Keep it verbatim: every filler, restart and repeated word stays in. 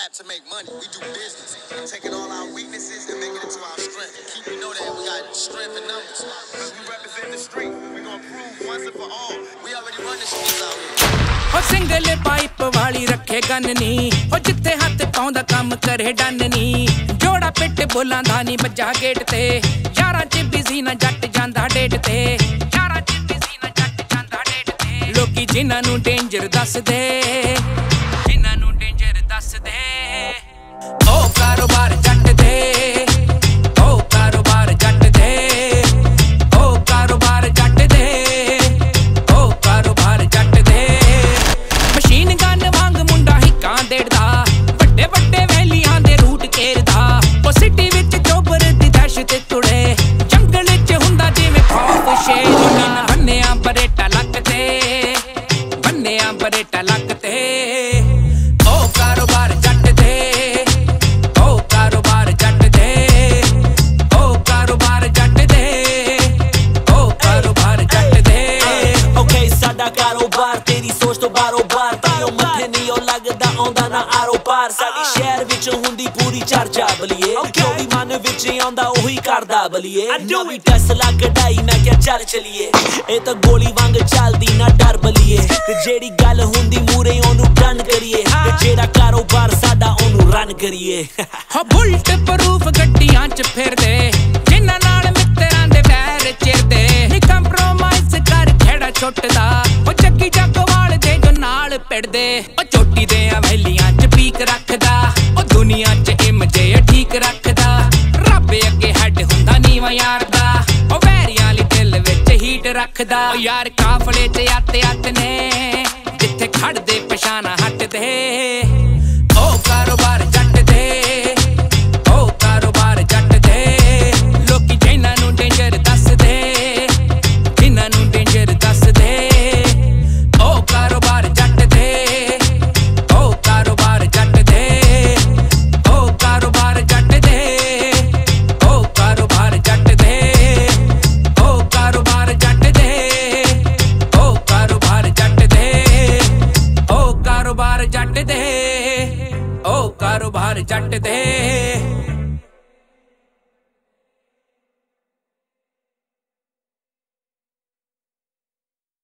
rap to make money. We do business. We're taking all our weaknesses and making it to our strength. Keep you know that we got strength in numbers. Because we represent the street. We're going to prove once and for all. We already run the streets out here. हो single pipe वाली रखे gun नी हो जिथे हाथ पाउंदा काम करे done नी जोड़ा पिट बोलां दा नी बजा गेट ते यारां च बिजी ना जट जांदा डेट ते यारां च बिजी ना जट जांदा डेट ते लोकी जिन्हां नू डेंजर दस दे जिन्हां नू डेंजर दस दे ओ कारोबार जट दे ओ कारोबार जट दे ओ कारोबार जट दे ओ कारोबार जट दे मशीन गन वांग मुंडा हिक्कां देड़दा ਵੱਡੇ ਵੱਡੇ ਵੈਲੀਆਂ ਦੇ ਰੂਟ ਘੇਰਦਾ ਉਹ ਸਿਟੀ ਵਿੱਚ ਚੋਬਰ ਦੀ ਦਹਿਸ਼ਤ ਤੁੜੇ ਜੰਗਲ ਚ ਹੁੰਦਾ ਜਿਵੇਂ ਖੌਫ ਸ਼ੇਰ ਬੰਨਿਆਂ ਬਰੇਟਾ ਲੱਕ ਤੇ ਬੰਨਿਆਂ ਬਰੇਟਾ ਲੱਕ ਤੇ ਉਹ ਕਾਰੋਬਾਰ ਜੱਟ ਦੇ ਉਹ ਕਾਰੋਬਾਰ ਜੱਟ ਦੇ ਉਹ ਕਾਰੋਬਾਰ ਜੱਟ ਦੇ ਉਹ ਕਾਰੋਬਾਰ ਜੱਟ ਦੇ ਓਕੇ ਸਾਡਾ ਕਾਰੋਬਾਰ ਤੇਰੀ ਸੋਚ ਤੋਂ ਬਾਰੋਬਾਰ ਤਾਈਓ ਮੱਥੇ ਨਹੀਂ ਉਹ ਲੱਗਦਾ ਆਉਂਦਾ ਨਾ ਆਰੋ ਪਾਰ ਸਾਡੀ ਸ਼ਹਿਰ ਵਿੱਚ ਹੁੰਦੀ ਪੂਰੀ ਚਰਚਾ ਬਲੀਏ ਜੋ ਵੀ ਮਨ ਵਿੱਚ ਆਉਂਦਾ ਉਹੀ ਕਰਦਾ ਬਲੀਏ ਨਵੀਂ ਟੈਸਲਾ ਕਢਾਈ ਮੈਂ ਕਿਹਾ ਚੱਲ ਚਲੀਏ ਇਹ ਤਾਂ ਗੋਲੀ ਵਾਂਗ ਚੱਲਦੀ ਨਾ ਡਰ ਬਲੀਏ ਤੇ ਜਿਹੜੀ ਗੱਲ ਹੁੰਦੀ ਮੂਰੇ ਉਹਨੂੰ ਡਨ ਕਰੀਏ ਤੇ ਜਿਹੜਾ ਕਾਰੋਬਾਰ ਸਾਡਾ ਉਹਨੂੰ ਰਨ ਕਰੀਏ ਹੋ ਬੁਲਟ ਪ੍ਰੂਫ ਗੱਡੀਆਂ ਚ ਫਿਰਦੇ ਜਿਨ੍ਹਾਂ ਨਾਲ ਮਿੱਤਰਾਂ ਦੇ ਵੈਰ ਚਿਰਦੇ ਨੀ ਕੰਪਰੋਮਾਈਜ਼ ਕਰ ਖੇੜਾ ਛੁੱਟਦਾ ਉਹ ਚੱਕੀ ਚੱਕਵਾਲ ਦੇ ਜੋ ਨਾਲ ਪਿੜਦੇ ਉਹ ਚੋਟੀ ਦੇ ਹਵੇਲੀਆਂ ਚ ਪੀਕ ਰੱਖਦਾ ਉਹ ਦੁਨੀਆ ਚ ਇਮਜੇ ਠੀਕ ਰੱਖਦਾ ਰੱਬ ਅੱਗੇ ਹੈਡ ਹੁੰਦਾ ਨੀਵਾਂ ਯਾਰ ਦਾ ਉਹ ਵੈਰੀਆਂ ਲਈ ਦਿਲ ਵਿੱਚ ਹੀਟ ਰੱਖਦਾ ਉਹ ਯਾਰ ਕਾਫਲੇ ਚ ਅੱਤ ਅੱਤ ਨੇ ਜਿੱਥੇ ਖੜਦੇ ਪਛਾਣਾ ਹਟਦੇ ਉਹ ਕਾਰੋਬਾਰ ਜੱਟ ਦੇ ਉਹ ਕਾਰੋਬਾਰ ਜੱਟ ਦੇ ਲੋਕੀ ਜਿਨ੍ਹਾਂ ਨੂੰ ਡੇਂਜਰ ਦੱਸਦੇ ਜਿਨ੍ਹਾਂ ਨੂੰ ਡੇਂਜਰ ਦੱਸਦੇ ਉਹ ਕਾਰੋਬਾਰ ਜੱਟ ਦੇ ਉਹ ਕਾਰੋਬਾਰ ਜੱਟ ਦੇ ਉਹ ਕਾਰੋਬਾਰ ਜੱਟ ਦੇ ਉਹ ਕਾਰੋਬਾਰ ਜੱਟ ਦੇ ਉਹ ਕਾਰੋਬਾਰ ਜੱਟ ਦੇ ਉਹ ਕਾਰੋਬਾਰ ਜੱਟ ਦੇ ਉਹ ਕਾਰੋਬਾਰ ਜੱਟ ਦੇ ਉਹ ਕਾਰੋਬਾਰ ਜੱਟ ਦੇ